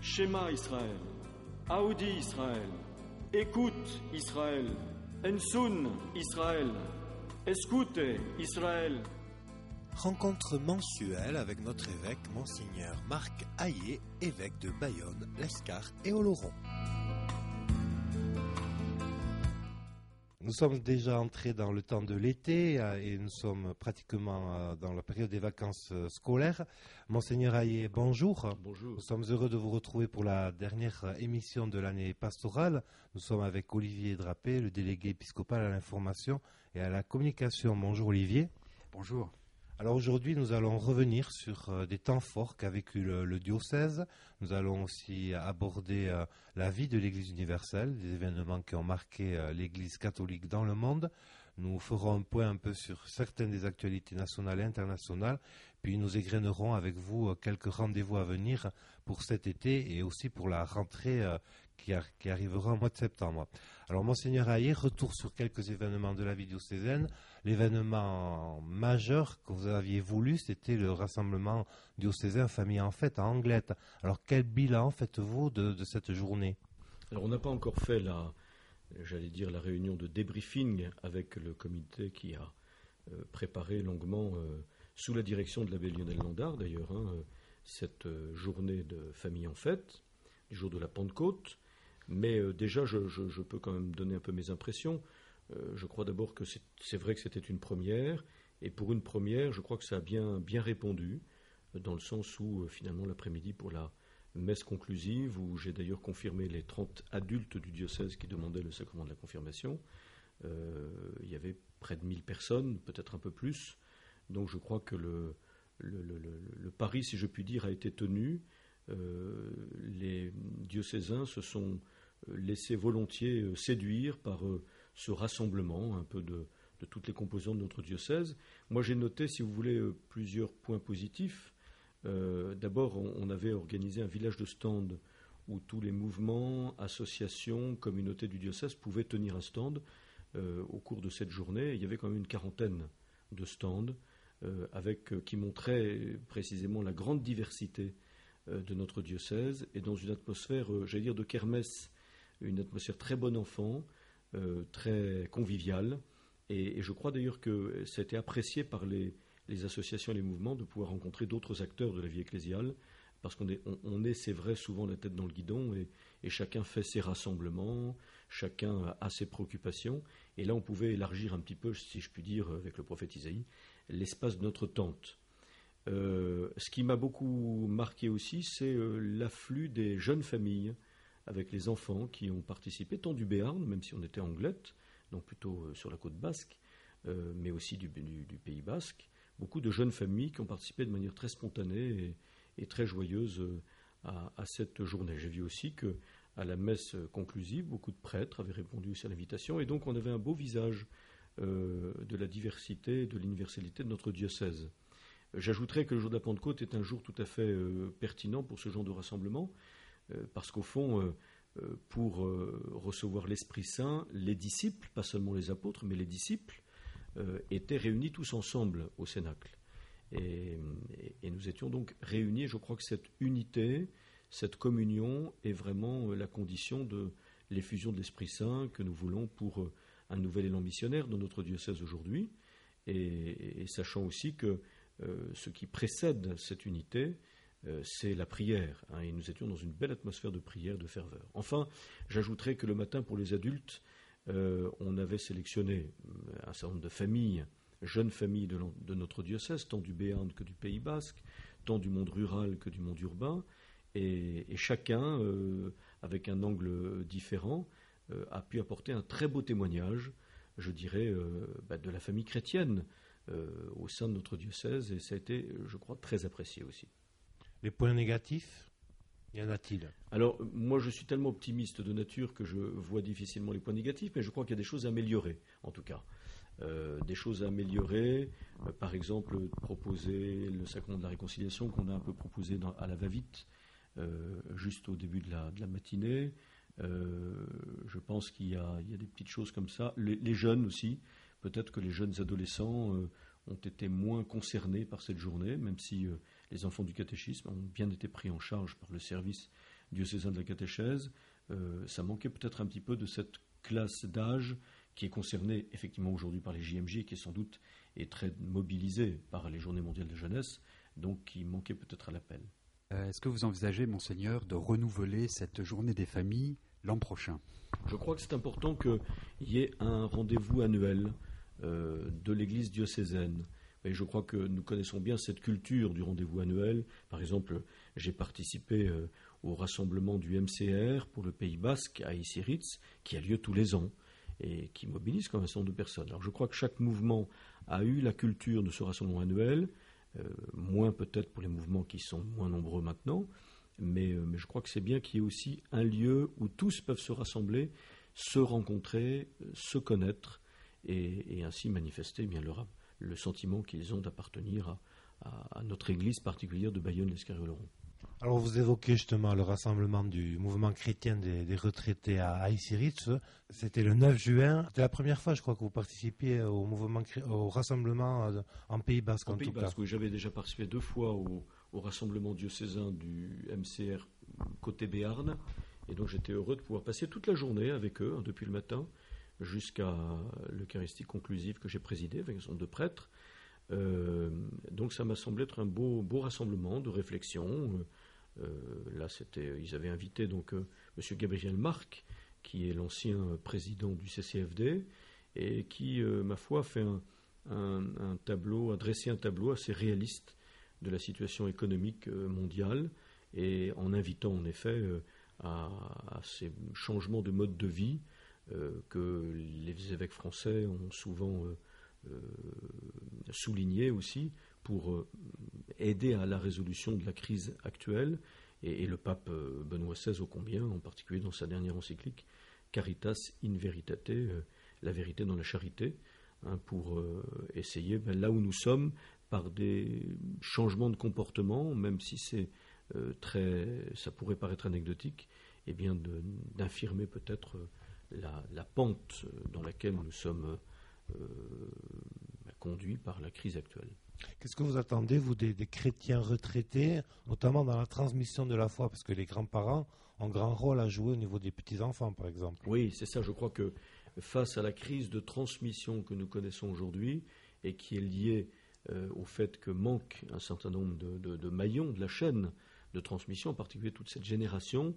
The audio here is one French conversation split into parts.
Shema Israël, Audi Israël, écoute Israël, Ensun Israël, escute Israël. Rencontre mensuelle avec notre évêque, Monseigneur Marc Hayet, évêque de Bayonne, Lescar et Oloron. Nous sommes déjà entrés dans le temps de l'été et nous sommes pratiquement dans la période des vacances scolaires. Monseigneur Hayet, bonjour. Bonjour. Nous sommes heureux de vous retrouver pour la dernière émission de l'année pastorale. Nous sommes avec Olivier Drapé, le délégué épiscopal à l'information et à la communication. Bonjour Olivier. Bonjour. Alors aujourd'hui, nous allons revenir sur des temps forts qu'a vécu le diocèse. Nous allons aussi aborder la vie de l'Église universelle, des événements qui ont marqué l'Église catholique dans le monde. Nous ferons un point un peu sur certaines des actualités nationales et internationales, puis nous égrainerons avec vous quelques rendez-vous à venir pour cet été et aussi pour la rentrée qui arrivera au mois de septembre. Alors, Monseigneur Hayet, retour sur quelques événements de la vie diocésaine. L'événement majeur que vous aviez voulu, c'était le rassemblement diocésain Famille en Fête à Anglet. Alors, quel bilan faites-vous de cette journée? Alors, on n'a pas encore fait la réunion de débriefing avec le comité qui a préparé longuement, sous la direction de l'abbé Lionel Landard d'ailleurs, cette journée de Famille en Fête, du jour de la Pentecôte. Mais déjà, je peux quand même donner un peu mes impressions. Je crois d'abord que c'est vrai que c'était une première, et pour une première, je crois que ça a bien répondu, dans le sens où finalement l'après-midi pour la messe conclusive, où j'ai d'ailleurs confirmé les 30 adultes du diocèse qui demandaient le sacrement de la confirmation, il y avait près de 1000 personnes, peut-être un peu plus. Donc je crois que le pari, si je puis dire, a été tenu. Les diocésains se sont laissés volontiers séduire par ce rassemblement un peu de toutes les composantes de notre diocèse. Moi j'ai noté, si vous voulez, plusieurs points positifs. D'abord, on avait organisé un village de stand où tous les mouvements, associations, communautés du diocèse pouvaient tenir un stand au cours de cette journée. Il y avait quand même une quarantaine de stands qui montraient précisément la grande diversité de notre diocèse, et dans une atmosphère, j'allais dire, de kermesse, une atmosphère très bon enfant, très conviviale, et je crois d'ailleurs que ça a été apprécié par les associations et les mouvements de pouvoir rencontrer d'autres acteurs de la vie ecclésiale, parce qu'on est, c'est vrai, souvent la tête dans le guidon, et chacun fait ses rassemblements, chacun a ses préoccupations, et là on pouvait élargir un petit peu, si je puis dire, avec le prophète Isaïe, l'espace de notre tente. Ce qui m'a beaucoup marqué aussi, c'est l'afflux des jeunes familles avec les enfants qui ont participé, tant du Béarn, même si on était en Anglette, donc plutôt sur la côte basque, mais aussi du Pays basque. Beaucoup de jeunes familles qui ont participé de manière très spontanée et très joyeuse à cette journée. J'ai vu aussi qu'à la messe conclusive, beaucoup de prêtres avaient répondu aussi à l'invitation, et donc on avait un beau visage de la diversité, de l'universalité de notre diocèse. J'ajouterais que le jour de la Pentecôte est un jour tout à fait pertinent pour ce genre de rassemblement, parce qu'au fond, pour recevoir l'Esprit Saint, les disciples, pas seulement les apôtres, mais les disciples, étaient réunis tous ensemble au Cénacle. Et nous étions donc réunis, et je crois que cette unité, cette communion est vraiment la condition de l'effusion de l'Esprit Saint que nous voulons pour un nouvel élan missionnaire dans notre diocèse aujourd'hui, et sachant aussi que ce qui précède cette unité, c'est la prière, et nous étions dans une belle atmosphère de prière, de ferveur. Enfin, j'ajouterais que le matin, pour les adultes, on avait sélectionné un certain nombre de familles, jeunes familles de notre diocèse, tant du Béarn que du Pays basque, tant du monde rural que du monde urbain, et chacun, avec un angle différent, a pu apporter un très beau témoignage, je dirais, de la famille chrétienne au sein de notre diocèse, et ça a été, je crois, très apprécié aussi. Les points négatifs, y en a-t-il? Alors, moi je suis tellement optimiste de nature que je vois difficilement les points négatifs, mais je crois qu'il y a des choses à améliorer, en tout cas. Des choses à améliorer, par exemple, proposer le sacrement de la réconciliation qu'on a un peu proposé à la va-vite, juste au début de la matinée. Je pense qu'il y a des petites choses comme ça. Les jeunes aussi, peut-être que les jeunes adolescents ont été moins concernés par cette journée, même si les enfants du catéchisme ont bien été pris en charge par le service diocésain de la catéchèse, ça manquait peut-être un petit peu de cette classe d'âge qui est concernée effectivement aujourd'hui par les JMJ, qui est sans doute est très mobilisée par les Journées mondiales de jeunesse, donc qui manquait peut-être à l'appel. Est-ce que vous envisagez, Monseigneur, de renouveler cette journée des familles l'an prochain? Je crois que c'est important qu'il y ait un rendez-vous annuel de l'Église diocésaine. Et je crois que nous connaissons bien cette culture du rendez-vous annuel. Par exemple, j'ai participé au rassemblement du MCR pour le Pays Basque à Isiritz, qui a lieu tous les ans et qui mobilise quand même un certain nombre de personnes. Alors je crois que chaque mouvement a eu la culture de ce rassemblement annuel, moins peut-être pour les mouvements qui sont moins nombreux maintenant, mais je crois que c'est bien qu'il y ait aussi un lieu où tous peuvent se rassembler, se rencontrer, se connaître et ainsi manifester bien le sentiment qu'ils ont d'appartenir à notre église particulière de Bayonne-l'Escarriol-Oron. Alors vous évoquez justement le rassemblement du mouvement chrétien des retraités à Isiritz. C'était le 9 juin. C'était la première fois, je crois, que vous participiez au rassemblement en Pays Basque. En Pays Basque, oui, j'avais déjà participé 2 fois au rassemblement diocésain du MCR côté Béarn. Et donc j'étais heureux de pouvoir passer toute la journée avec eux, depuis le matin jusqu'à l'Eucharistie conclusive que j'ai présidée avec un certain nombre de prêtres. Donc ça m'a semblé être un beau rassemblement de réflexion. Là, ils avaient invité donc M. Gabriel Marc, qui est l'ancien président du CCFD, et qui, ma foi, a fait a dressé un tableau assez réaliste de la situation économique mondiale, et en invitant en effet à ces changements de mode de vie que les évêques français ont souvent souligné aussi pour aider à la résolution de la crise actuelle, et le pape Benoît XVI ô combien, en particulier dans sa dernière encyclique Caritas in Veritate, la vérité dans la charité, pour essayer, là où nous sommes, par des changements de comportement, même si ça pourrait paraître anecdotique, et bien d'infirmer peut-être la pente dans laquelle nous sommes conduits par la crise actuelle. Qu'est-ce que vous attendez, vous, des chrétiens retraités, notamment dans la transmission de la foi, parce que les grands-parents ont un grand rôle à jouer au niveau des petits-enfants, par exemple? Oui, c'est ça. Je crois que face à la crise de transmission que nous connaissons aujourd'hui, et qui est liée au fait que manque un certain nombre de maillons de la chaîne de transmission, en particulier toute cette génération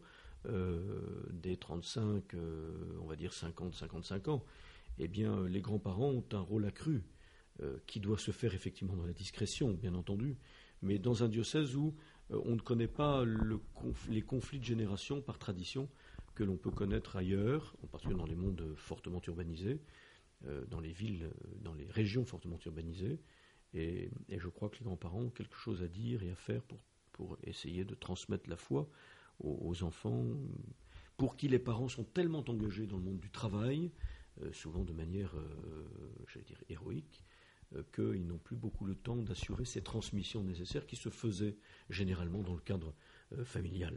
des 35, on va dire 50-55 ans, eh bien, les grands-parents ont un rôle accru qui doit se faire effectivement dans la discrétion, bien entendu, mais dans un diocèse où on ne connaît pas les conflits de génération par tradition que l'on peut connaître ailleurs, en particulier dans les mondes fortement urbanisés, dans les villes, dans les régions fortement urbanisées, et je crois que les grands-parents ont quelque chose à dire et à faire pour essayer de transmettre la foi aux enfants, pour qui les parents sont tellement engagés dans le monde du travail, souvent de manière, j'allais dire, héroïque, qu'ils n'ont plus beaucoup le temps d'assurer ces transmissions nécessaires qui se faisaient généralement dans le cadre familial.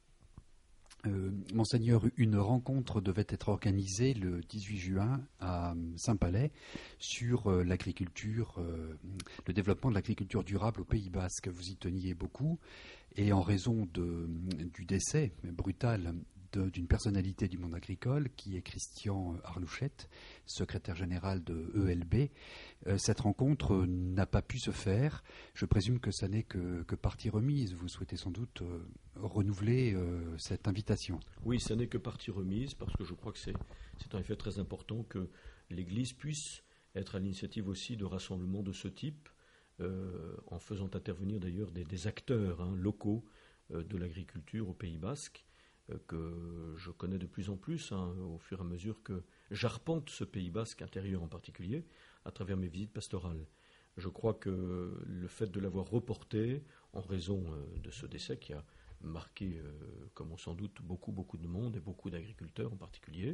Monseigneur, une rencontre devait être organisée le 18 juin à Saint-Palais sur l'agriculture, le développement de l'agriculture durable au Pays Basque. Vous y teniez beaucoup, et en raison du décès brutal d'une personnalité du monde agricole, qui est Christian Arlouchette, secrétaire général de ELB, cette rencontre n'a pas pu se faire. Je présume que ça n'est que partie remise. Vous souhaitez sans doute renouveler cette invitation. Oui, ça n'est que partie remise, parce que je crois que c'est en effet très important que l'Église puisse être à l'initiative aussi de rassemblements de ce type, en faisant intervenir d'ailleurs des acteurs locaux de l'agriculture au Pays Basque, que je connais de plus en plus au fur et à mesure que j'arpente ce Pays Basque intérieur en particulier à travers mes visites pastorales. Je crois que le fait de l'avoir reporté en raison de ce décès qui a marqué, comme on s'en doute, beaucoup de monde et beaucoup d'agriculteurs en particulier,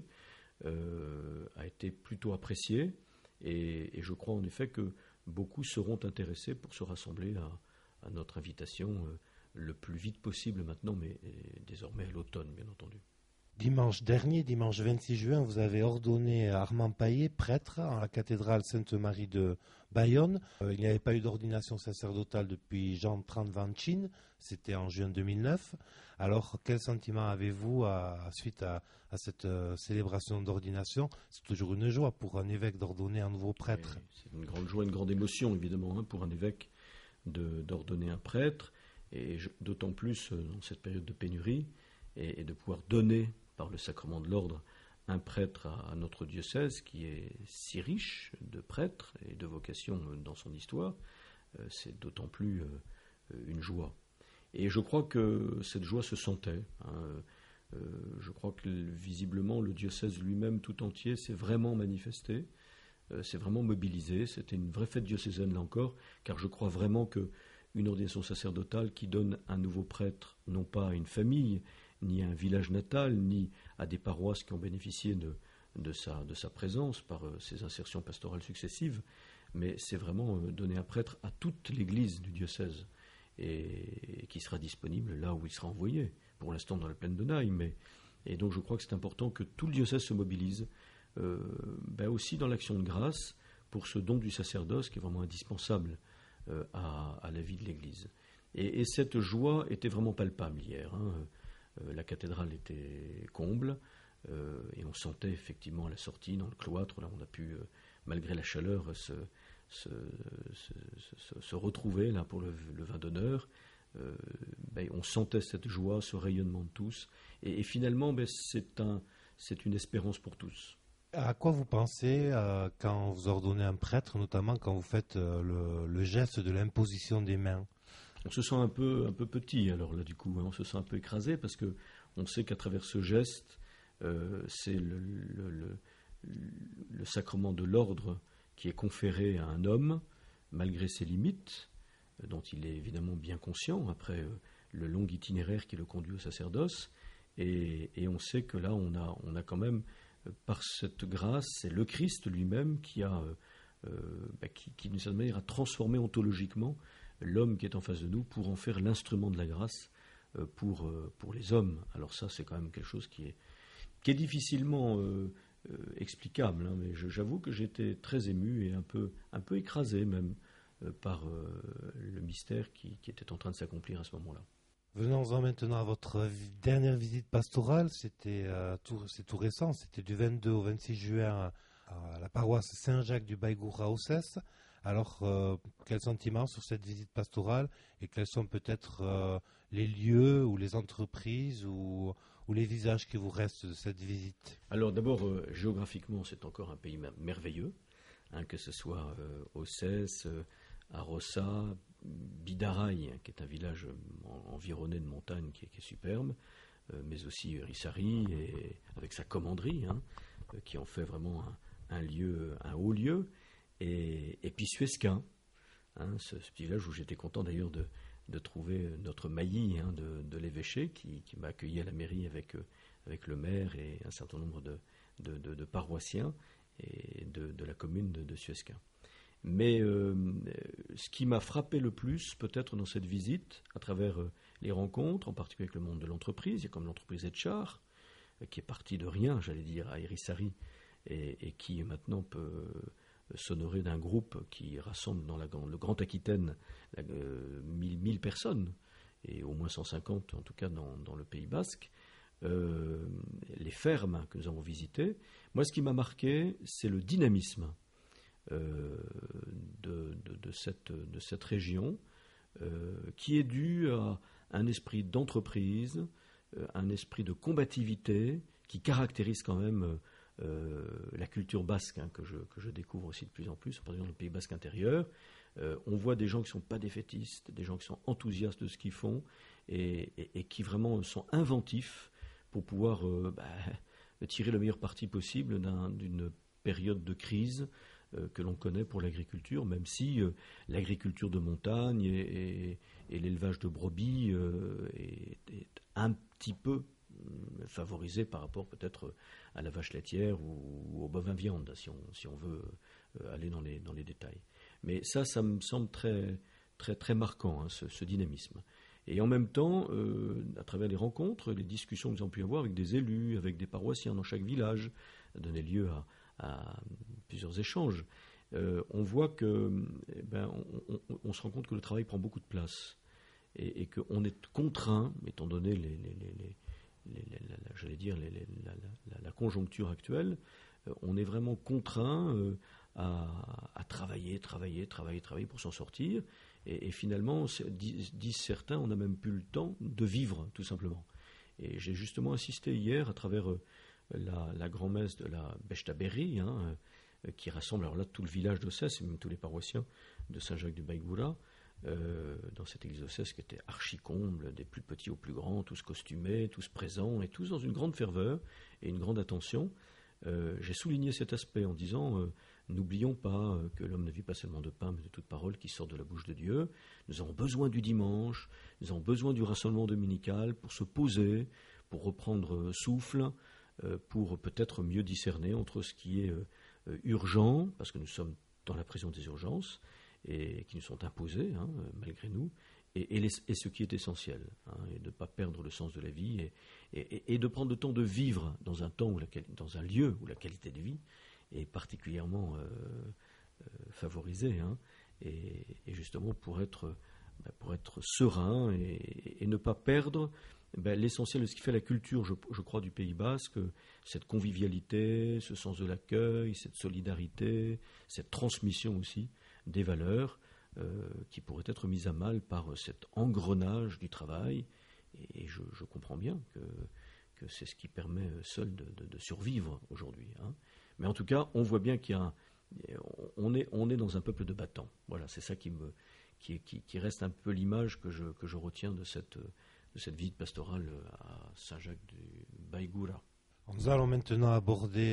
a été plutôt apprécié, et je crois en effet que beaucoup seront intéressés pour se rassembler à notre invitation le plus vite possible maintenant, mais désormais à l'automne, bien entendu. dimanche dernier, dimanche 26 juin, vous avez ordonné Armand Paillet, prêtre, en la cathédrale Sainte-Marie de Bayonne. Il n'y avait pas eu d'ordination sacerdotale depuis Jean XXX Vanchin, c'était en juin 2009. Alors, quel sentiment avez-vous suite à cette célébration d'ordination? C'est toujours une joie pour un évêque d'ordonner un nouveau prêtre. C'est une grande joie, une grande émotion, évidemment, pour un évêque d'ordonner un prêtre, et d'autant plus dans cette période de pénurie, et de pouvoir donner par le sacrement de l'ordre un prêtre à notre diocèse qui est si riche de prêtres et de vocations dans son histoire, c'est d'autant plus une joie. Et je crois que cette joie se sentait. Je crois que visiblement le diocèse lui-même tout entier s'est vraiment manifesté, s'est vraiment mobilisé. C'était une vraie fête diocésaine là encore, car je crois vraiment qu'une ordination sacerdotale qui donne un nouveau prêtre, non pas à une famille, ni à un village natal, ni à des paroisses qui ont bénéficié de sa présence par ses insertions pastorales successives, mais c'est vraiment donner un prêtre à toute l'église du diocèse, et qui sera disponible là où il sera envoyé, pour l'instant dans la plaine de Naïm. Et donc je crois que c'est important que tout le diocèse se mobilise, aussi dans l'action de grâce, pour ce don du sacerdoce qui est vraiment indispensable à la vie de l'église. Et cette joie était vraiment palpable hier, la cathédrale était comble, et on sentait effectivement à la sortie dans le cloître, là on a pu, malgré la chaleur, se retrouver là pour le vin d'honneur. On sentait cette joie, ce rayonnement de tous, et finalement c'est une espérance pour tous. À quoi vous pensez quand vous ordonnez un prêtre, notamment quand vous faites le geste de l'imposition des mains? On se sent un peu petit, alors là du coup, on se sent un peu écrasé, parce que on sait qu'à travers ce geste, c'est le sacrement de l'ordre qui est conféré à un homme, malgré ses limites, dont il est évidemment bien conscient, après le long itinéraire qui le conduit au sacerdoce, et on sait que là, on a quand même, par cette grâce, c'est le Christ lui-même qui d'une certaine manière, a transformé ontologiquement l'homme qui est en face de nous pour en faire l'instrument de la grâce pour les hommes. Alors ça, c'est quand même quelque chose qui est difficilement explicable, mais j'avoue que j'étais très ému et un peu écrasé même par le mystère qui était en train de s'accomplir à ce moment-là. Venons-en maintenant à votre dernière visite pastorale. C'est tout récent, c'était du 22 au 26 juin à la paroisse Saint-Jacques du Baïgour à Ossès. Alors, quel sentiment sur cette visite pastorale, et quels sont peut-être les lieux ou les entreprises ou les visages qui vous restent de cette visite? Alors d'abord, géographiquement, c'est encore un pays merveilleux, que ce soit Ossès, Arossa, Bidaraï, qui est un village environné de montagnes qui est superbe, mais aussi Rissari, avec sa commanderie, qui en fait vraiment un haut lieu. Et puis Suesquin, ce petit village où j'étais content d'ailleurs de trouver notre mailly de l'évêché qui m'a accueilli à la mairie avec le maire et un certain nombre de paroissiens et de la commune de Suesquin. Mais ce qui m'a frappé le plus peut-être dans cette visite, à travers les rencontres, en particulier avec le monde de l'entreprise, il y a comme l'entreprise Etchar, qui est partie de rien, j'allais dire, à Hérissari, et qui maintenant peut s'honorer d'un groupe qui rassemble dans le Grand Aquitaine 1000 personnes, et au moins 150 en tout cas dans le Pays Basque. Les fermes que nous avons visitées, moi ce qui m'a marqué, c'est le dynamisme de cette région, qui est dû à un esprit d'entreprise, un esprit de combativité qui caractérise quand même la culture basque, que je découvre aussi de plus en plus, par exemple dans le Pays Basque intérieur. On voit des gens qui ne sont pas défaitistes, des gens qui sont enthousiastes de ce qu'ils font et qui vraiment sont inventifs pour pouvoir tirer le meilleur parti possible d'une période de crise que l'on connaît pour l'agriculture, même si l'agriculture de montagne et l'élevage de brebis est un petit peu favorisé par rapport peut-être à la vache laitière ou au bovin viande, si on veut aller dans les détails. Mais ça me semble très, très, très marquant, ce dynamisme. Et en même temps, à travers les rencontres, les discussions que nous avons pu avoir avec des élus, avec des paroissiens dans chaque village, a donné lieu à plusieurs échanges. On voit que, on se rend compte que le travail prend beaucoup de place et qu'on est contraint, étant donné la conjoncture actuelle, on est vraiment contraint à travailler pour s'en sortir. Et finalement, disent certains, on n'a même plus le temps de vivre, tout simplement. Et j'ai justement assisté hier à travers la grand-messe de la Bechtabéry, qui rassemble alors là tout le village d'Ossès et même tous les paroissiens de Saint-Jacques du Baïgoula, dans cette église d'Ossès qui était archi-comble, des plus petits aux plus grands, tous costumés, tous présents et tous dans une grande ferveur et une grande attention. J'ai souligné cet aspect en disant n'oublions pas que l'homme ne vit pas seulement de pain mais de toute parole qui sort de la bouche de Dieu. Nous avons besoin du dimanche, nous avons besoin du rassemblement dominical pour se poser, pour reprendre souffle, pour peut-être mieux discerner entre ce qui est urgent, parce que nous sommes dans la prison des urgences et qui nous sont imposées malgré nous, et ce qui est essentiel, et de ne pas perdre le sens de la vie et de prendre le temps de vivre dans un temps dans un lieu où la qualité de vie est particulièrement favorisée, et justement pour être serein et ne pas perdre l'essentiel de ce qui fait la culture, je crois, du Pays Basque, cette convivialité, ce sens de l'accueil, cette solidarité, cette transmission aussi des valeurs qui pourraient être mises à mal par cet engrenage du travail. Et je comprends bien que c'est ce qui permet seul de survivre aujourd'hui. Mais en tout cas, on voit bien on est dans un peuple de battants. Voilà, c'est ça qui reste un peu l'image que je retiens de cette visite pastorale à Saint-Jacques du Baïgoula. Nous allons maintenant aborder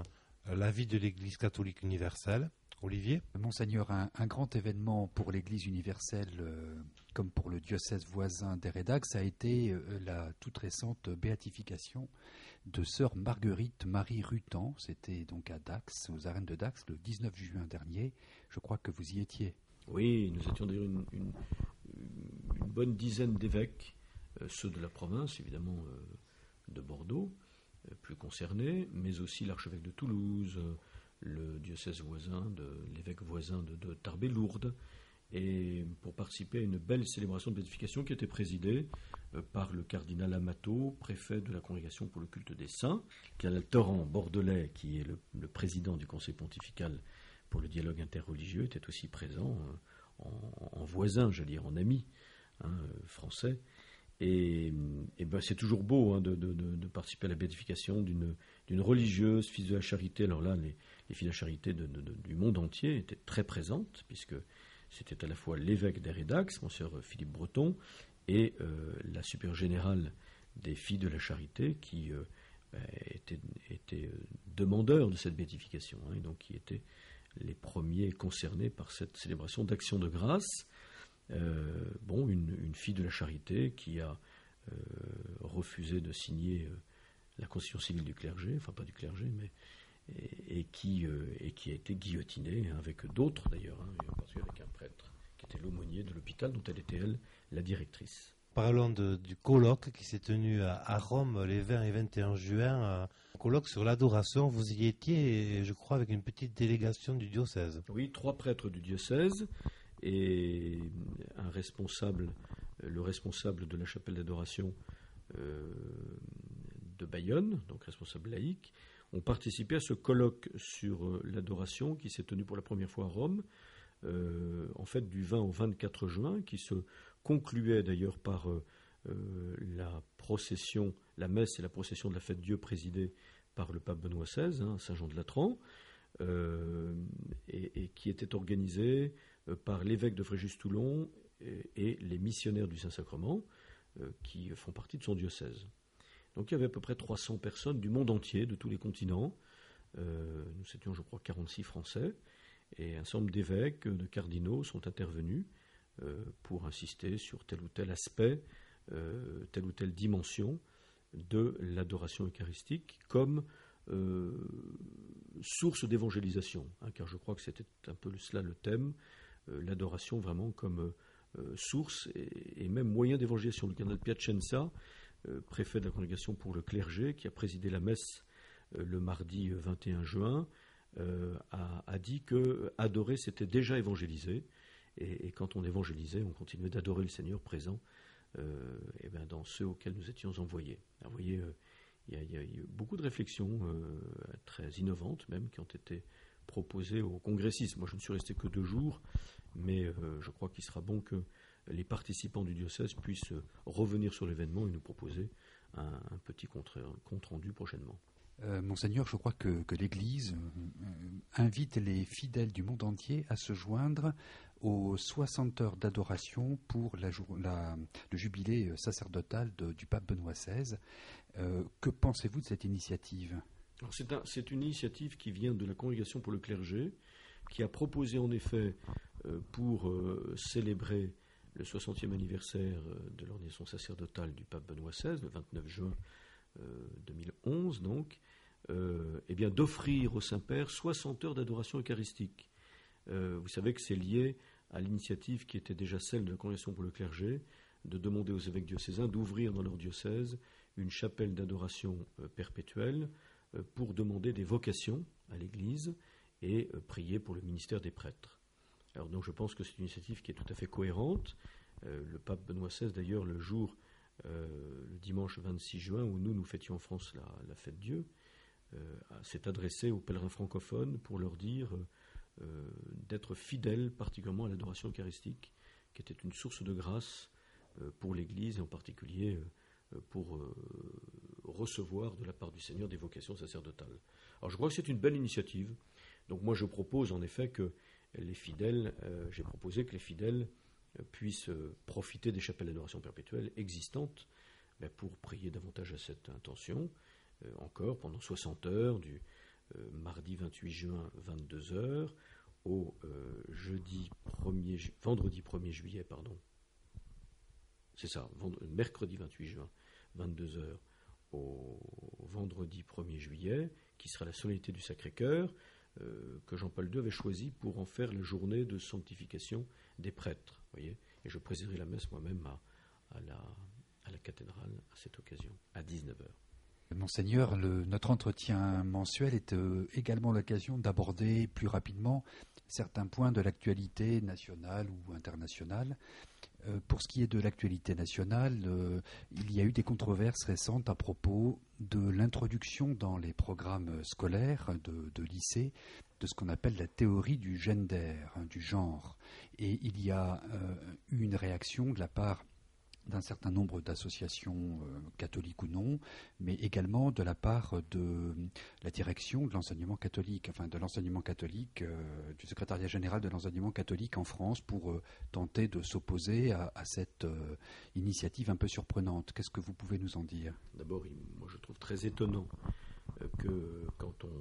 la vie de l'Église catholique universelle. Olivier ? Monseigneur, un grand événement pour l'Église universelle, comme pour le diocèse voisin d'Hérédax, a été la toute récente béatification de sœur Marguerite Marie Rutan. C'était donc à Dax, aux arènes de Dax, le 19 juin dernier. Je crois que vous y étiez. Oui, nous étions d'ailleurs une bonne dizaine d'évêques, ceux de la province, évidemment, de Bordeaux, plus concernés, mais aussi l'archevêque de Toulouse, le diocèse voisin, l'évêque voisin de Tarbes-Lourdes, et pour participer à une belle célébration de béatification qui était présidée par le cardinal Amato, préfet de la Congrégation pour le culte des saints, cardinal Torrent bordelais, qui est le président du conseil pontifical pour le dialogue interreligieux, était aussi présent en voisin, j'allais dire en ami français. Et c'est toujours beau de participer à la béatification d'une religieuse, fils de la charité. Alors là, les filles de la charité du monde entier étaient très présentes, puisque c'était à la fois l'évêque d'Hérédax, Monseigneur Philippe Breton, et la supérieure générale des filles de la charité, qui étaient demandeurs de cette béatification, et donc qui étaient les premiers concernés par cette célébration d'action de grâce. Une fille de la charité qui a refusé de signer la constitution civile du clergé, enfin pas du clergé, mais et qui a été guillotinée avec d'autres d'ailleurs, et en particulier avec un prêtre qui était l'aumônier de l'hôpital dont elle était elle la directrice. Parlons du colloque qui s'est tenu à Rome les 20 et 21 juin, un colloque sur l'adoration. Vous y étiez, je crois, avec une petite délégation du diocèse. Oui, 3 prêtres du diocèse et le responsable de la chapelle d'adoration de Bayonne, donc responsable laïque, ont participé à ce colloque sur l'adoration qui s'est tenu pour la première fois à Rome, en fait du 20 au 24 juin, qui se concluait d'ailleurs par la messe et la procession de la fête Dieu présidée par le pape Benoît XVI, Saint-Jean-de-Latran, et qui était organisée par l'évêque de Fréjus-Toulon et les missionnaires du Saint-Sacrement qui font partie de son diocèse. Donc il y avait à peu près 300 personnes du monde entier, de tous les continents. Nous étions, je crois, 46 Français, et un certain nombre d'évêques, de cardinaux sont intervenus pour insister sur tel ou tel aspect, telle ou telle dimension de l'adoration eucharistique comme source d'évangélisation, car je crois que c'était un peu cela le thème, l'adoration vraiment comme source et même moyen d'évangélisation. Le cardinal Piacenza, préfet de la Congrégation pour le clergé, qui a présidé la messe le mardi 21 juin, a dit que adorer, c'était déjà évangéliser. Et quand on évangélisait, on continuait d'adorer le Seigneur présent dans ceux auxquels nous étions envoyés. Alors, vous voyez, il y a eu beaucoup de réflexions très innovantes même qui ont été proposées au congressisme. Moi, je ne suis resté que 2 jours, mais je crois qu'il sera bon que les participants du diocèse puissent revenir sur l'événement et nous proposer un petit compte rendu prochainement. Monseigneur, je crois que l'Église invite les fidèles du monde entier à se joindre aux 60 heures d'adoration pour le jubilé sacerdotal du pape Benoît XVI. Que pensez-vous de cette initiative ? Alors c'est une initiative qui vient de la Congrégation pour le clergé, qui a proposé en effet pour célébrer le 60e anniversaire de l'ordination sacerdotale du pape Benoît XVI, le 29 juin 2011 donc, d'offrir au Saint-Père 60 heures d'adoration eucharistique. Vous savez que c'est lié à l'initiative qui était déjà celle de la Congrégation pour le clergé, de demander aux évêques diocésains d'ouvrir dans leur diocèse une chapelle d'adoration perpétuelle pour demander des vocations à l'Église et prier pour le ministère des prêtres. Alors donc je pense que c'est une initiative qui est tout à fait cohérente. Le pape Benoît XVI d'ailleurs le dimanche 26 juin où nous fêtions en France la fête Dieu, s'est adressé aux pèlerins francophones pour leur dire d'être fidèles particulièrement à l'adoration eucharistique, qui était une source de grâce pour l'Église et en particulier pour recevoir de la part du Seigneur des vocations sacerdotales. Alors je crois que c'est une belle initiative. Donc moi je propose en effet que les fidèles, j'ai proposé que les fidèles puissent profiter des chapelles d'adoration perpétuelle existantes pour prier davantage à cette intention, encore pendant 60 heures, du mardi 28 juin 22 heures au vendredi 1er juillet, c'est ça, mercredi 28 juin 22 heures au vendredi 1er juillet, qui sera la solennité du Sacré-Cœur, que Jean-Paul II avait choisi pour en faire la journée de sanctification des prêtres. Voyez, et je présiderai la messe moi-même à la cathédrale à cette occasion, à 19h. Monseigneur, notre entretien mensuel est également l'occasion d'aborder plus rapidement certains points de l'actualité nationale ou internationale. Pour ce qui est de l'actualité nationale, il y a eu des controverses récentes à propos de l'introduction dans les programmes scolaires de lycée de ce qu'on appelle la théorie du gender, du genre. Et il y a eu une réaction de la part d'un certain nombre d'associations catholiques ou non, mais également de la part de la direction de l'enseignement catholique, du secrétariat général de l'enseignement catholique en France pour tenter de s'opposer à cette initiative un peu surprenante. Qu'est-ce que vous pouvez nous en dire ? D'abord, moi je trouve très étonnant que quand on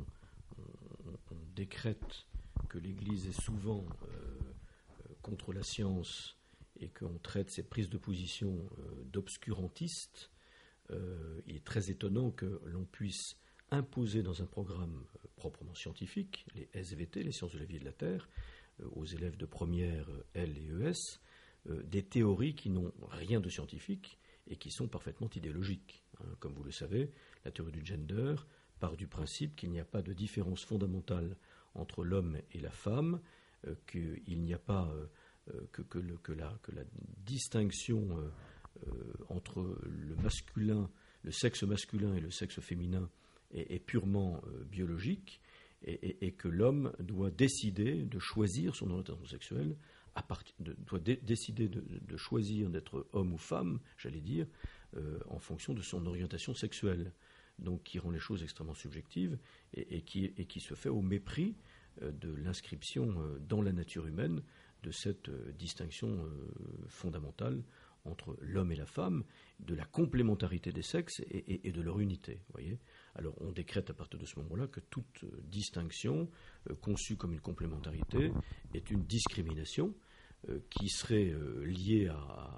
décrète que l'Église est souvent contre la science et qu'on traite ces prises de position d'obscurantistes, il est très étonnant que l'on puisse imposer dans un programme proprement scientifique, les SVT, les sciences de la vie et de la terre, aux élèves de première L et ES, des théories qui n'ont rien de scientifique et qui sont parfaitement idéologiques. Comme vous le savez, la théorie du gender part du principe qu'il n'y a pas de différence fondamentale entre l'homme et la femme, qu'il n'y a pas que la distinction entre le sexe masculin et le sexe féminin est purement biologique et que l'homme doit décider de choisir son orientation sexuelle, doit décider de choisir d'être homme ou femme, j'allais dire, en fonction de son orientation sexuelle, donc qui rend les choses extrêmement subjectives et qui se fait au mépris de l'inscription dans la nature humaine de cette distinction fondamentale entre l'homme et la femme, de la complémentarité des sexes et de leur unité. Voyez. Alors on décrète à partir de ce moment-là que toute distinction conçue comme une complémentarité est une discrimination qui serait liée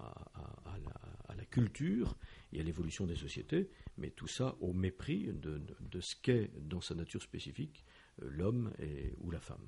à la culture et à l'évolution des sociétés, mais tout ça au mépris de ce qu'est dans sa nature spécifique l'homme ou la femme.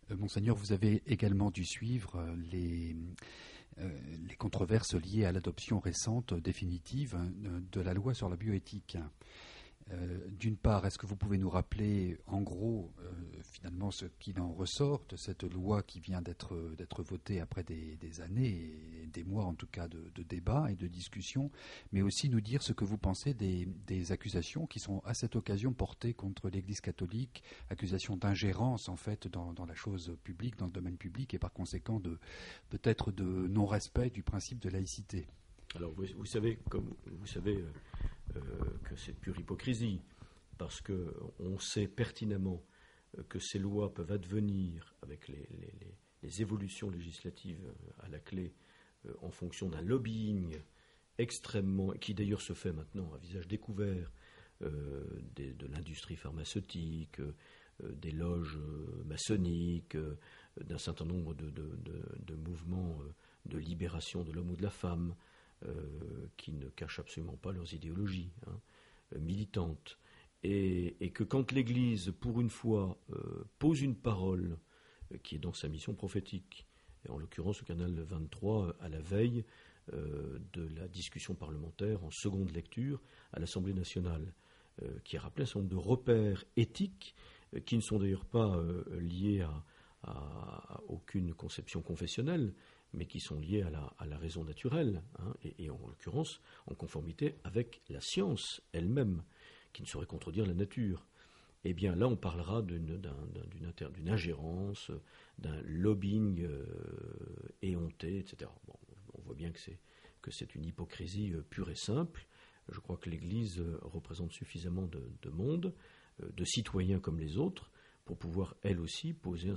Monseigneur, vous avez également dû suivre les controverses liées à l'adoption récente définitive de la loi sur la bioéthique. D'une part, est-ce que vous pouvez nous rappeler en gros finalement ce qu'il en ressort de cette loi qui vient d'être votée après des années et des mois en tout cas de débats et de discussions, mais aussi nous dire ce que vous pensez des accusations qui sont à cette occasion portées contre l'Église catholique, accusations d'ingérence en fait dans la chose publique, dans le domaine public et par conséquent peut-être de non-respect du principe de laïcité. Alors vous savez, comme vous savez que c'est pure hypocrisie, parce qu'on sait pertinemment que ces lois peuvent advenir avec les évolutions législatives à la clé en fonction d'un lobbying extrêmement, qui d'ailleurs se fait maintenant à visage découvert, de l'industrie pharmaceutique, des loges maçonniques, d'un certain nombre de mouvements de libération de l'homme ou de la femme, qui ne cachent absolument pas leurs idéologies militantes, et que quand l'Église, pour une fois, pose une parole qui est dans sa mission prophétique, et en l'occurrence au canal 23, à la veille de la discussion parlementaire en seconde lecture à l'Assemblée nationale, qui a rappelé un certain nombre de repères éthiques qui ne sont d'ailleurs pas liés à aucune conception confessionnelle, mais qui sont liés à la raison naturelle, et en l'occurrence en conformité avec la science elle-même, qui ne saurait contredire la nature. Eh bien là, on parlera d'une ingérence, d'un lobbying éhonté, etc. Bon, on voit bien que c'est une hypocrisie pure et simple. Je crois que l'Église représente suffisamment de monde, de citoyens comme les autres, pour pouvoir, elle aussi, poser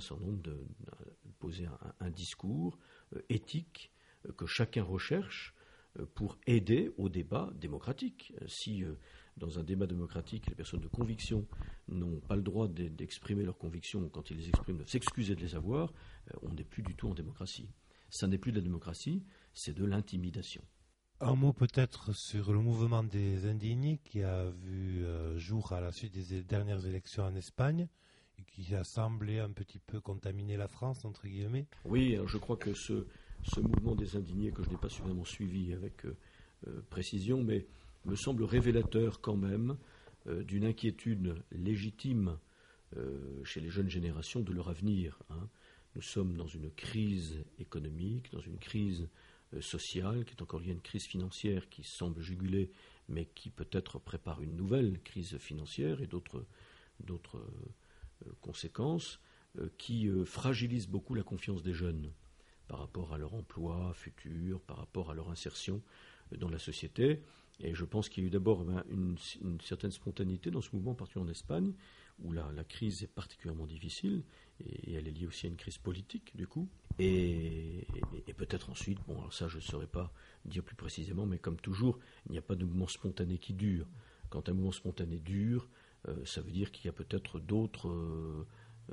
un discours éthique que chacun recherche pour aider au débat démocratique. Si dans un débat démocratique, les personnes de conviction n'ont pas le droit d'exprimer leurs convictions, quand ils les expriment, de s'excuser de les avoir, on n'est plus du tout en démocratie. Ça n'est plus de la démocratie, c'est de l'intimidation. Un mot peut-être sur le mouvement des indignés qui a vu jour à la suite des dernières élections en Espagne, qui a semblé un petit peu contaminer la France, entre guillemets. Oui, alors je crois que ce mouvement des indignés, que je n'ai pas suffisamment suivi avec précision, mais me semble révélateur quand même d'une inquiétude légitime chez les jeunes générations de leur avenir. Nous sommes dans une crise économique, dans une crise sociale, qui est encore liée à une crise financière qui semble juguler, mais qui peut-être prépare une nouvelle crise financière et d'autres conséquences qui fragilisent beaucoup la confiance des jeunes par rapport à leur emploi futur, par rapport à leur insertion dans la société. Et je pense qu'il y a eu d'abord une certaine spontanéité dans ce mouvement, particulièrement en Espagne, où la crise est particulièrement difficile, et elle est liée aussi à une crise politique, du coup. Et peut-être ensuite, bon, alors ça je ne saurais pas dire plus précisément, mais comme toujours, il n'y a pas de mouvement spontané qui dure. Quand un mouvement spontané dure, ça veut dire qu'il y a peut-être d'autres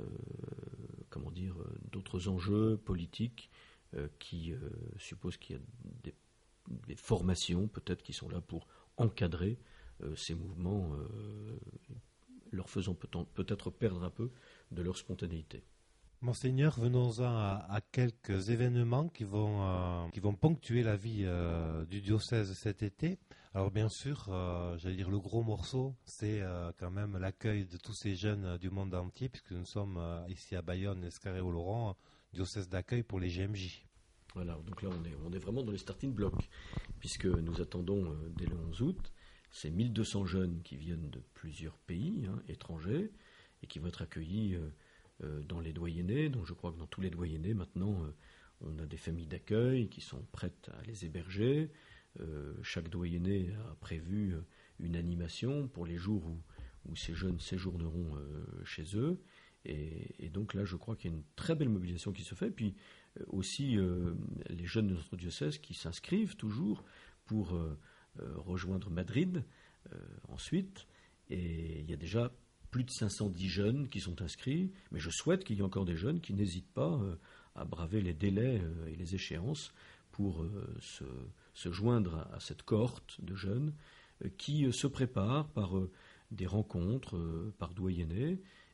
enjeux politiques qui supposent qu'il y a des formations peut-être qui sont là pour encadrer ces mouvements, leur faisant peut-être perdre un peu de leur spontanéité. Monseigneur, venons-en à quelques événements qui vont ponctuer la vie du diocèse cet été. Alors bien sûr, j'allais dire le gros morceau, c'est quand même l'accueil de tous ces jeunes du monde entier, puisque nous sommes ici à Bayonne, Escarré-Oloron, diocèse d'accueil pour les GMJ. Voilà, donc là on est vraiment dans les starting blocks, puisque nous attendons dès le 11 août ces 1200 jeunes qui viennent de plusieurs pays étrangers et qui vont être accueillis dans les doyennés. Donc je crois que dans tous les doyennés maintenant on a des familles d'accueil qui sont prêtes à les héberger. Chaque doyenné a prévu une animation pour les jours où ces jeunes séjourneront chez eux. Et donc là, je crois qu'il y a une très belle mobilisation qui se fait. Puis aussi les jeunes de notre diocèse qui s'inscrivent toujours pour rejoindre Madrid ensuite. Et il y a déjà plus de 510 jeunes qui sont inscrits. Mais je souhaite qu'il y ait encore des jeunes qui n'hésitent pas à braver les délais et les échéances pour se joindre à cette cohorte de jeunes qui se préparent par des rencontres, par doyennés,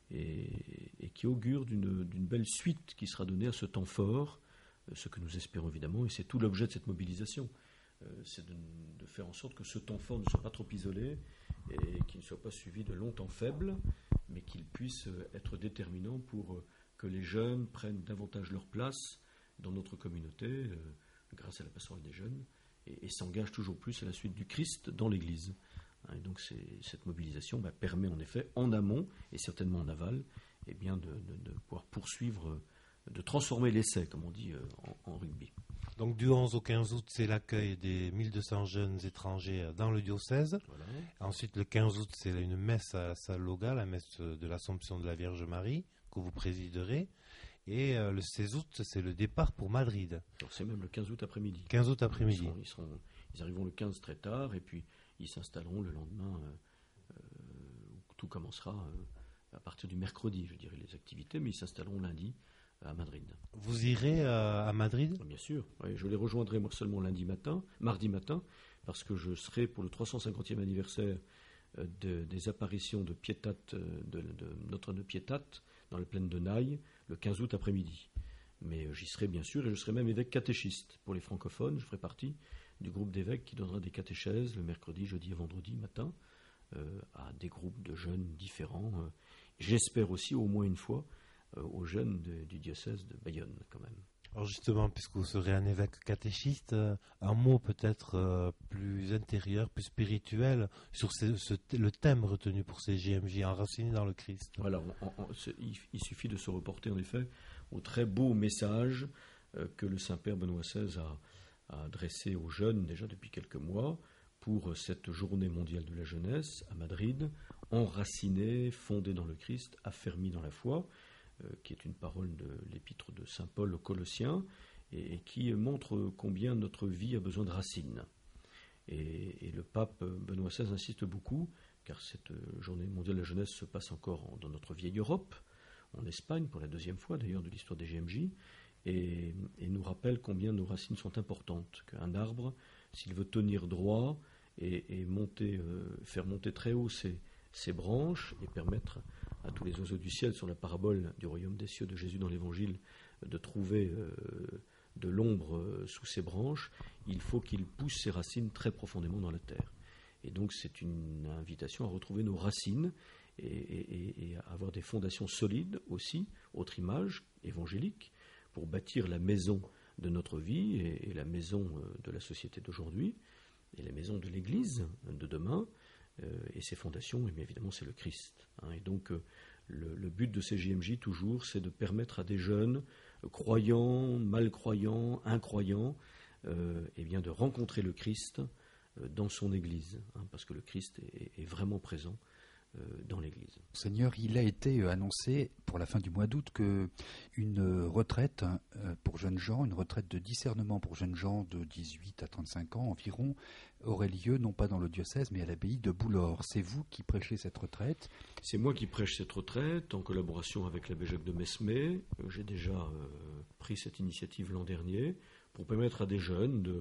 et qui augure d'une belle suite qui sera donnée à ce temps fort, ce que nous espérons évidemment, et c'est tout l'objet de cette mobilisation. C'est de faire en sorte que ce temps fort ne soit pas trop isolé et qu'il ne soit pas suivi de longs temps faibles, mais qu'il puisse être déterminant pour que les jeunes prennent davantage leur place dans notre communauté, grâce à la pastorale des jeunes, et s'engagent toujours plus à la suite du Christ dans l'Église. Et donc cette mobilisation permet en effet, en amont et certainement en aval, de pouvoir poursuivre, de transformer l'essai, comme on dit en rugby. Donc du 11 au 15 août, c'est l'accueil des 1200 jeunes étrangers dans le diocèse. Voilà. Ensuite, le 15 août, c'est une messe à la salle Loga, la messe de l'Assomption de la Vierge Marie, que vous présiderez. Et le 16 août, c'est le départ pour Madrid. Alors c'est même le 15 août après-midi. 15 août après-midi. Ils arriveront le 15 très tard, et puis ils s'installeront le lendemain, où tout commencera à partir du mercredi, je dirais, les activités, mais ils s'installeront lundi à Madrid. Vous irez à Madrid ? Bien sûr, oui, je les rejoindrai moi seulement mardi matin, parce que je serai pour le 350e anniversaire des apparitions de Pietate, de Notre-Dame de Pietate, dans la plaine de Naï, le 15 août après-midi. Mais j'y serai bien sûr, et je serai même évêque catéchiste. Pour les francophones, je ferai partie du groupe d'évêques qui donnera des catéchèses le mercredi, jeudi et vendredi matin, à des groupes de jeunes différents. J'espère aussi au moins une fois aux jeunes du diocèse de Bayonne, quand même. Alors justement, puisque vous serez un évêque catéchiste, un mot peut-être plus intérieur, plus spirituel, sur le thème retenu pour ces JMJ, enracinés dans le Christ. Voilà, il suffit de se reporter en effet au très beau message que le Saint-Père Benoît XVI a adressé aux jeunes déjà depuis quelques mois pour cette journée mondiale de la jeunesse à Madrid, enracinés, fondés dans le Christ, affermis dans la foi, qui est une parole de l'épître de Saint Paul aux Colossiens, et qui montre combien notre vie a besoin de racines. Et le pape Benoît XVI insiste beaucoup, car cette journée mondiale de la jeunesse se passe encore dans notre vieille Europe, en Espagne, pour la deuxième fois d'ailleurs de l'histoire des JMJ, et nous rappelle combien nos racines sont importantes, qu'un arbre, s'il veut tenir droit et faire monter très haut ses branches et permettre à tous les oiseaux du ciel, sur la parabole du royaume des cieux de Jésus dans l'Évangile, de trouver de l'ombre sous ses branches, il faut qu'il pousse ses racines très profondément dans la terre. Et donc c'est une invitation à retrouver nos racines et à avoir des fondations solides aussi, autre image évangélique, pour bâtir la maison de notre vie et la maison de la société d'aujourd'hui, et la maison de l'Église de demain. Et ces fondations, évidemment, c'est le Christ. Et donc, le but de ces JMJ, toujours, c'est de permettre à des jeunes, croyants, malcroyants, incroyants, de rencontrer le Christ dans son Église, parce que le Christ est vraiment présent dans l'Église. Seigneur, il a été annoncé pour la fin du mois d'août qu'une retraite pour jeunes gens, une retraite de discernement pour jeunes gens de 18 à 35 ans environ, aurait lieu non pas dans le diocèse mais à l'abbaye de Boulor. C'est vous qui prêchez cette retraite ? C'est moi qui prêche cette retraite en collaboration avec l'abbé Jacques de Mesmé. J'ai déjà pris cette initiative l'an dernier pour permettre à des jeunes de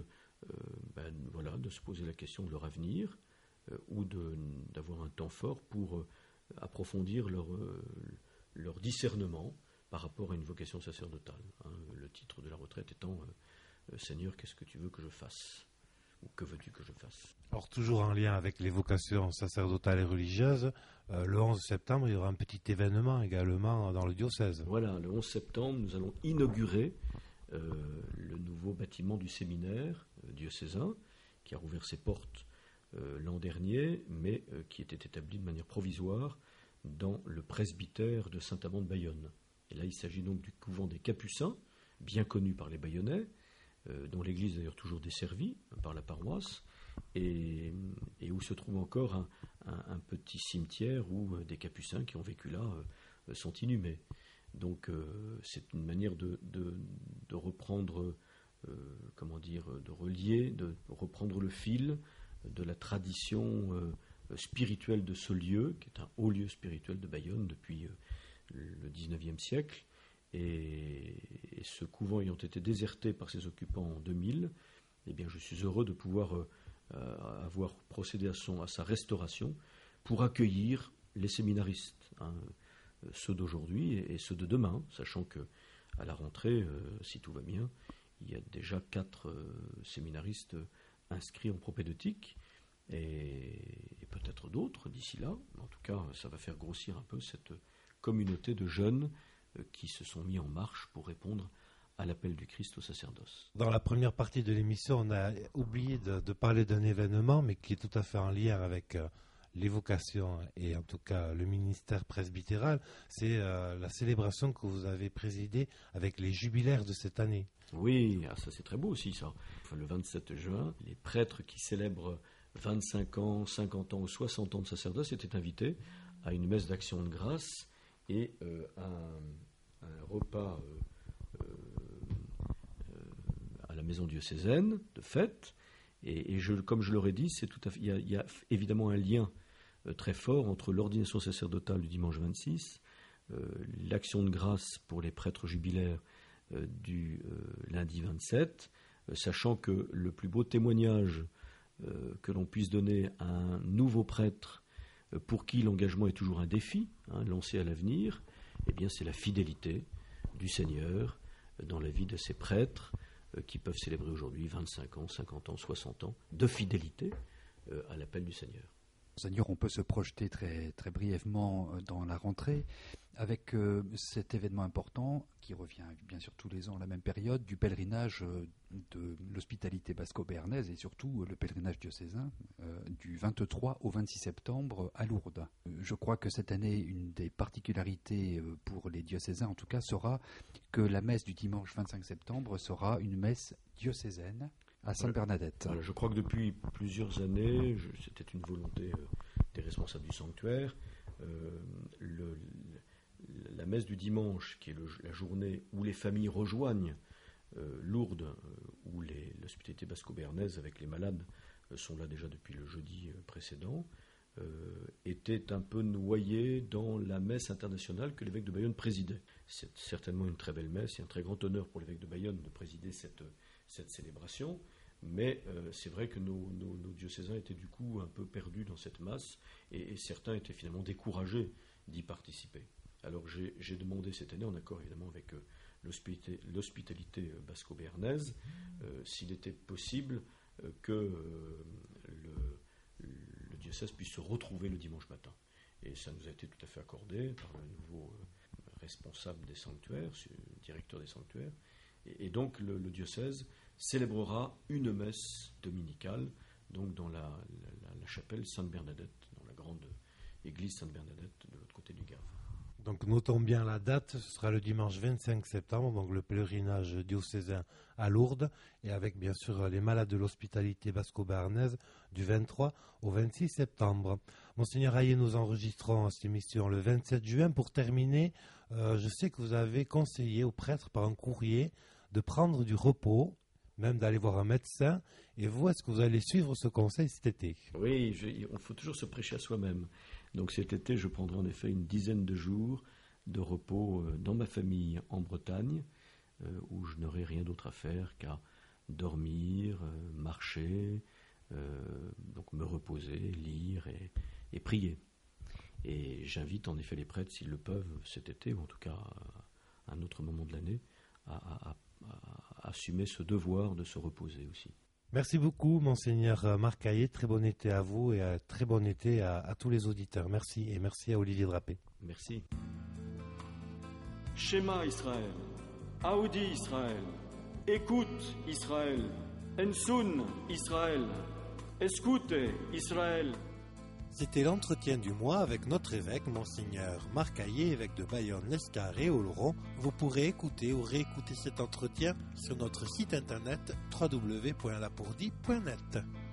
se poser la question de leur avenir, ou d'avoir un temps fort pour approfondir leur discernement par rapport à une vocation sacerdotale. Le titre de la retraite étant « Seigneur, qu'est-ce que tu veux que je fasse ?» ou « Que veux-tu que je fasse ?» Alors toujours en lien avec les vocations sacerdotales et religieuses, le 11 septembre, il y aura un petit événement également dans le diocèse. Voilà, le 11 septembre, nous allons inaugurer le nouveau bâtiment du séminaire diocésain qui a rouvert ses portes l'an dernier, mais qui était établi de manière provisoire dans le presbytère de Saint-Amand de Bayonne. Et là, il s'agit donc du couvent des Capucins, bien connu par les Bayonnais, dont l'église est d'ailleurs toujours desservie par la paroisse, et où se trouve encore un petit cimetière où des Capucins qui ont vécu là sont inhumés. Donc c'est une manière de reprendre, de relier, de reprendre le fil de la tradition spirituelle de ce lieu, qui est un haut lieu spirituel de Bayonne depuis le XIXe siècle. Et ce couvent ayant été déserté par ses occupants en 2000, je suis heureux de pouvoir avoir procédé à sa restauration pour accueillir les séminaristes. ceux d'aujourd'hui et ceux de demain, sachant que à la rentrée, si tout va bien, il y a déjà 4 séminaristes inscrits en propédeutique et peut-être d'autres d'ici là. En tout cas, ça va faire grossir un peu cette communauté de jeunes qui se sont mis en marche pour répondre à l'appel du Christ au sacerdoce. Dans la première partie de l'émission, on a oublié de parler d'un événement, mais qui est tout à fait en lien avec les vocations et en tout cas le ministère presbytéral. C'est la célébration que vous avez présidée avec les jubilaires de cette année. Oui, ça c'est très beau aussi ça. Enfin, le 27 juin, les prêtres qui célèbrent 25 ans, 50 ans ou 60 ans de sacerdoce étaient invités à une messe d'action de grâce et un repas à la maison diocésaine de fête. Et comme je l'aurais dit, il y a évidemment un lien très fort entre l'ordination sacerdotale du dimanche 26, l'action de grâce pour les prêtres jubilaires du lundi 27, sachant que le plus beau témoignage que l'on puisse donner à un nouveau prêtre pour qui l'engagement est toujours un défi, lancé à l'avenir, eh bien c'est la fidélité du Seigneur dans la vie de ces prêtres qui peuvent célébrer aujourd'hui 25 ans, 50 ans, 60 ans de fidélité à l'appel du Seigneur. Seigneur, on peut se projeter très, très brièvement dans la rentrée avec cet événement important qui revient bien sûr tous les ans à la même période du pèlerinage de l'hospitalité basco-béarnaise et surtout le pèlerinage diocésain du 23 au 26 septembre à Lourdes. Je crois que cette année, une des particularités pour les diocésains en tout cas sera que la messe du dimanche 25 septembre sera une messe diocésaine à Sainte-Bernadette. Je crois que depuis plusieurs années, c'était une volonté des responsables du sanctuaire, la messe du dimanche, qui est la journée où les familles rejoignent Lourdes, où l'hospitalité basco-béarnaise avec les malades sont là déjà depuis le jeudi précédent, était un peu noyée dans la messe internationale que l'évêque de Bayonne présidait. C'est certainement une très belle messe et un très grand honneur pour l'évêque de Bayonne de présider cette célébration, mais c'est vrai que nos diocésains étaient du coup un peu perdus dans cette masse et certains étaient finalement découragés d'y participer. Alors j'ai demandé cette année, en accord évidemment avec l'hospitalité basco-béarnaise, s'il était possible que le diocèse puisse se retrouver le dimanche matin. Et ça nous a été tout à fait accordé par le nouveau responsable des sanctuaires, directeur des sanctuaires. Et donc le diocèse célébrera une messe dominicale donc dans la chapelle Sainte-Bernadette, dans la grande église Sainte-Bernadette de l'autre côté du Gave. Donc notons bien la date, ce sera le dimanche 25 septembre, donc le pèlerinage diocésain à Lourdes, et avec bien sûr les malades de l'hospitalité basco-béarnaise du 23 au 26 septembre. Monseigneur Hayet, nous enregistrons cette émission le 27 juin. Pour terminer, je sais que vous avez conseillé aux prêtres par un courrier de prendre du repos, même d'aller voir un médecin. Et vous, est-ce que vous allez suivre ce conseil cet été? Oui, il faut toujours se prêcher à soi-même. Donc cet été, je prendrai en effet une dizaine de jours de repos dans ma famille en Bretagne, où je n'aurai rien d'autre à faire qu'à dormir, marcher, donc me reposer, lire et prier. Et j'invite en effet les prêtres, s'ils le peuvent, cet été, ou en tout cas à un autre moment de l'année, à assumer ce devoir de se reposer aussi. Merci beaucoup, Monseigneur Marc Hayet. Très bon été à vous et très bon été à tous les auditeurs. Merci et merci à Olivier Drapé. Merci. Shema Israël, Aoudi Israël, écoute Israël, Ensun Israël, escute Israël. C'était l'entretien du mois avec notre évêque, Monseigneur Marc Hayet, évêque de Bayonne, l'Escar et Oloron. Vous pourrez écouter ou réécouter cet entretien sur notre site internet www.lapourdie.net.